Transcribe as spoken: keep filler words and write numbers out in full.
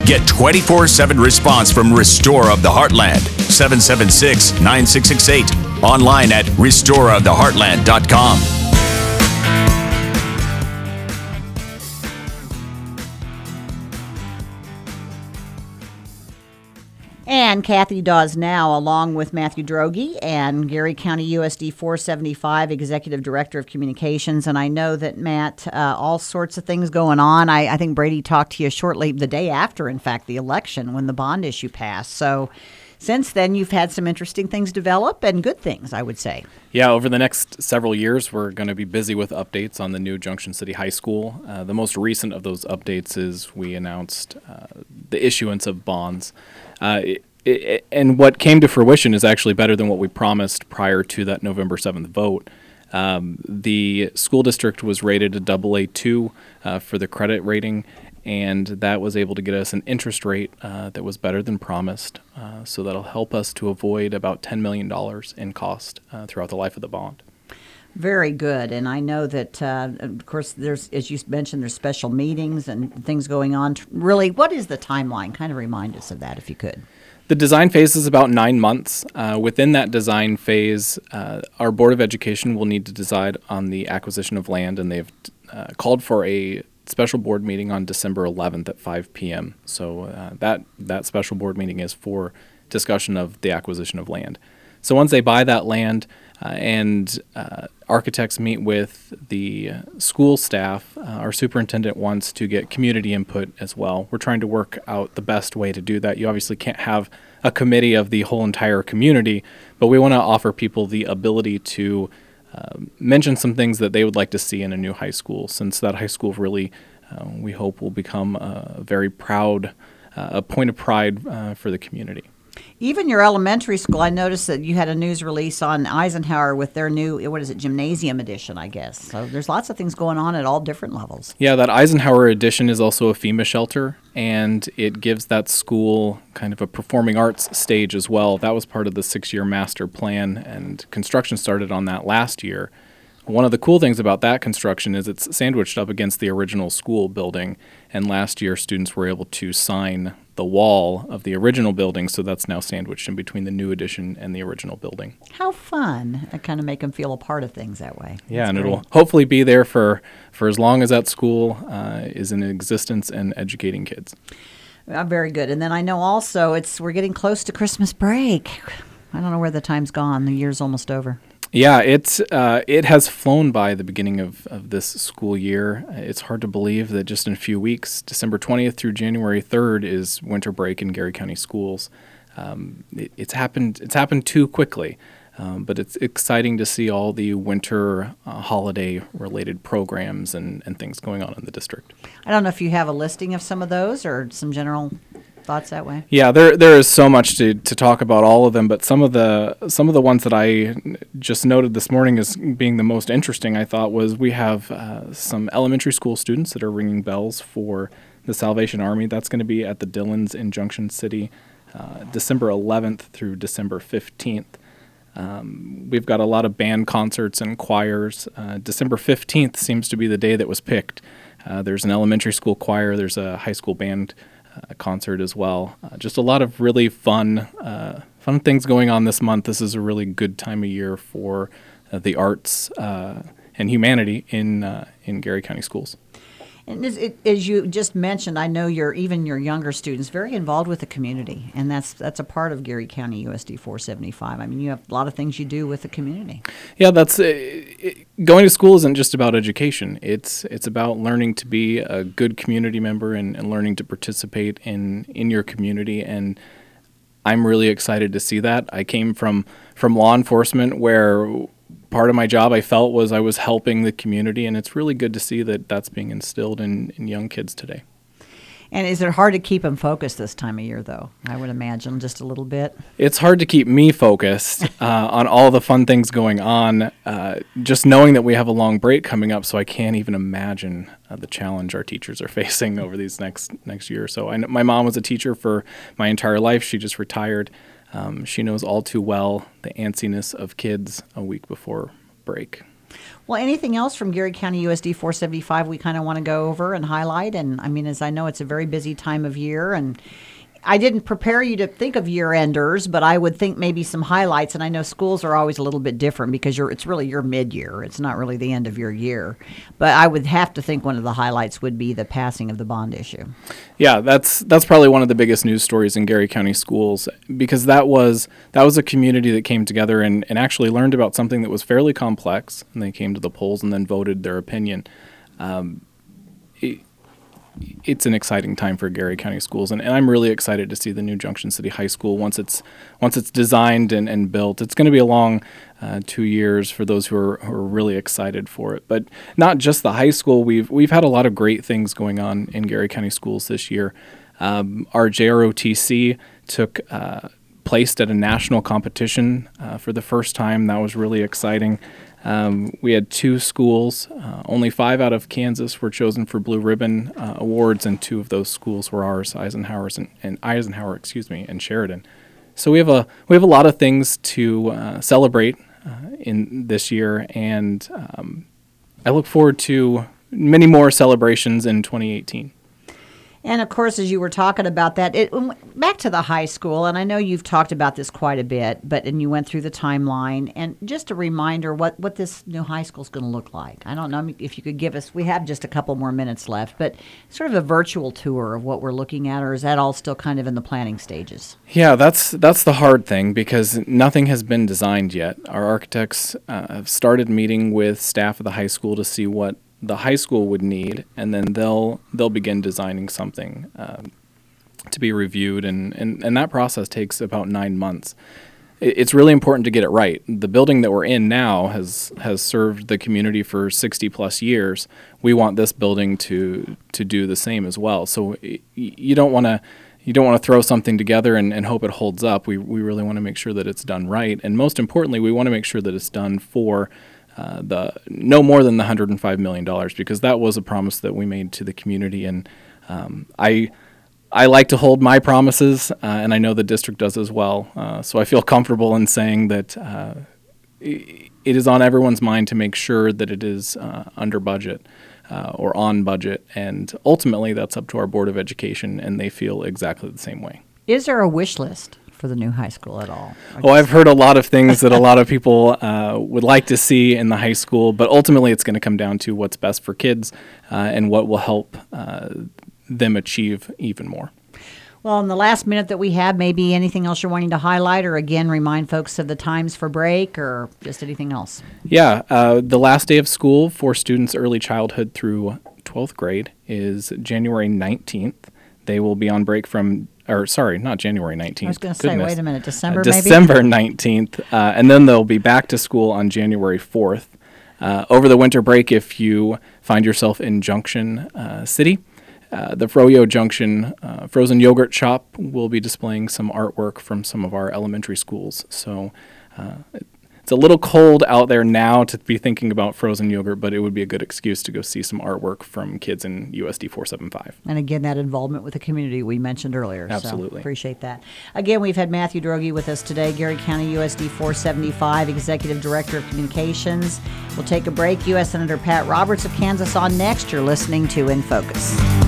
Get twenty-four seven response from Restore of the Heartland, seven seven six, nine six six eight. Online at restore of the heartland dot com. And Kathy Dawes now, along with Matthew Droege and Gary County U S D four seventy-five, Executive Director of Communications. And I know that, Matt, uh, all sorts of things going on. I, I think Brady talked to you shortly, the day after, in fact, the election, when the bond issue passed. So since then, you've had some interesting things develop, and good things, I would say. Yeah, over the next several years, we're going to be busy with updates on the new Junction City High School. Uh, the most recent of those updates is we announced uh, the issuance of bonds. Uh, it, it, and what came to fruition is actually better than what we promised prior to that November seventh vote. Um, the school district was rated a double A two uh, for the credit rating, and that was able to get us an interest rate uh, that was better than promised. Uh, so that'll help us to avoid about ten million dollars in cost uh, throughout the life of the bond. Very good. And I know that, uh, of course, there's, as you mentioned, there's special meetings and things going on. Really, what is the timeline? Kind of remind us of that, if you could. The design phase is about nine months. Uh, within that design phase, uh, our Board of Education will need to decide on the acquisition of land, and they've uh, called for a special board meeting on December eleventh at five p.m. So uh, that, that special board meeting is for discussion of the acquisition of land. So once they buy that land uh, and uh, architects meet with the school staff, uh, our superintendent wants to get community input as well. We're trying to work out the best way to do that. You obviously can't have a committee of the whole entire community, but we want to offer people the ability to uh, mention some things that they would like to see in a new high school, since that high school really, uh, we hope, will become a very proud, uh, a point of pride uh, for the community. Even your elementary school, I noticed that you had a news release on Eisenhower with their new, what is it, gymnasium edition, I guess. So there's lots of things going on at all different levels. Yeah, that Eisenhower edition is also a FEMA shelter, and it gives that school kind of a performing arts stage as well. That was part of the six-year master plan, and construction started on that last year. One of the cool things about that construction is it's sandwiched up against the original school building, and last year students were able to sign the wall of the original building, so that's now sandwiched in between the new addition and the original building. How fun. I kind of make them feel a part of things that way. Yeah, That's and great. it'll hopefully be there for, for as long as that school uh, is in existence and educating kids. Uh, very good. And then I know also it's we're getting close to Christmas break. I don't know where the time's gone. The year's almost over. Yeah, it's uh, it has flown by the beginning of, of this school year. It's hard to believe that just in a few weeks, December twentieth through January third, is winter break in Gary County schools. Um, it, it's happened. It's happened too quickly, um, but it's exciting to see all the winter uh, holiday-related programs and, and things going on in the district. I don't know if you have a listing of some of those or some general thoughts that way. Yeah, there there is so much to, to talk about all of them, but some of the some of the ones that I just noted this morning as being the most interesting, I thought, was we have uh, some elementary school students that are ringing bells for the Salvation Army. That's going to be at the Dillons in Junction City, uh, December eleventh through December fifteenth. Um, we've got a lot of band concerts and choirs. Uh, December fifteenth seems to be the day that was picked. Uh, there's an elementary school choir. There's a high school band Uh, concert as well. Uh, just a lot of really fun uh, fun things going on this month. This is a really good time of year for uh, the arts uh, and humanity in uh, in Gary County schools. And as, it, as you just mentioned, I know you're even your younger students very involved with the community, and that's that's a part of Gary County U S D four seventy-five. I mean, you have a lot of things you do with the community. Yeah, that's uh, it, going to school isn't just about education. It's it's about learning to be a good community member and, and learning to participate in, in your community. And I'm really excited to see that. I came from from law enforcement where part of my job I felt was I was helping the community, and it's really good to see that that's being instilled in, in young kids today. And is it hard to keep them focused this time of year, though? I would imagine just a little bit. It's hard to keep me focused uh, on all the fun things going on, uh, just knowing that we have a long break coming up, so I can't even imagine uh, the challenge our teachers are facing over these next next year or so. I know my mom was a teacher for my entire life. She just retired. Um, she knows all too well the antsiness of kids a week before break. Well, anything else from Geary County U S D four seventy-five we kind of want to go over and highlight? And I mean, as I know, it's a very busy time of year, and I didn't prepare you to think of year enders, but I would think maybe some highlights. And I know schools are always a little bit different because you're it's really your mid year. It's not really the end of your year. But I would have to think one of the highlights would be the passing of the bond issue. Yeah, that's that's probably one of the biggest news stories in Geary County schools, because that was that was a community that came together and, and actually learned about something that was fairly complex, and they came to the polls and then voted their opinion. Um, it, It's an exciting time for Geary County schools, and, and I'm really excited to see the new Junction City High School once it's once it's designed and, and built. It's going to be a long uh, two years for those who are, who are really excited for it. But not just the high school. We've we've had a lot of great things going on in Geary County schools this year. Um, our J R O T C took uh, placed at a national competition uh, for the first time. That was really exciting. Um, we had two schools, uh, only five out of Kansas were chosen for Blue Ribbon uh, awards, and two of those schools were ours, Eisenhower's and, and Eisenhower, excuse me, and Sheridan. So we have a we have a lot of things to uh, celebrate uh, in this year, and um, I look forward to many more celebrations in twenty eighteen. And of course, as you were talking about that, it, back to the high school, and I know you've talked about this quite a bit, but and you went through the timeline, and just a reminder what, what this new high school is going to look like. I don't know if you could give us, we have just a couple more minutes left, but sort of a virtual tour of what we're looking at, or is that all still kind of in the planning stages? Yeah, that's that's the hard thing, because nothing has been designed yet. Our architects uh, have started meeting with staff of the high school to see what the high school would need, and then they'll they'll begin designing something uh, to be reviewed, and, and, and that process takes about nine months. It, it's really important to get it right. The building that we're in now has has served the community for sixty plus years. We want this building to to do the same as well. So y- you don't want to you don't want to throw something together and, and hope it holds up. We we really want to make sure that it's done right, and most importantly, we want to make sure that it's done for Uh, the no more than the one hundred five million dollars, because that was a promise that we made to the community, and um, I I like to hold my promises, uh, and I know the district does as well. Uh, so I feel comfortable in saying that uh, it is on everyone's mind to make sure that it is uh, under budget uh, or on budget, and ultimately that's up to our Board of Education, and they feel exactly the same way. Is there a wish list for the new high school at all? Oh, I've heard a lot of things that a lot of people uh, would like to see in the high school, but ultimately it's going to come down to what's best for kids uh, and what will help uh, them achieve even more. Well, in the last minute that we have, maybe anything else you're wanting to highlight, or again, remind folks of the times for break, or just anything else? Yeah, uh, the last day of school for students early childhood through twelfth grade is January nineteenth. They will be on break from Or sorry, not January nineteenth. I was going to say, Goodness. wait a minute, December uh, maybe? December nineteenth, uh, and then they'll be back to school on January fourth. Uh, over the winter break, if you find yourself in Junction uh, City, uh, the Froyo Junction uh, Frozen Yogurt Shop will be displaying some artwork from some of our elementary schools. So uh, it's a little cold out there now to be thinking about frozen yogurt, but it would be a good excuse to go see some artwork from kids in U S D four seventy-five. And again, that involvement with the community we mentioned earlier. Absolutely. So appreciate that. Again, we've had Matthew Droege with us today, Geary County U S D four seventy-five, Executive Director of Communications. We'll take a break. U S Senator Pat Roberts of Kansas on next. You're listening to In Focus.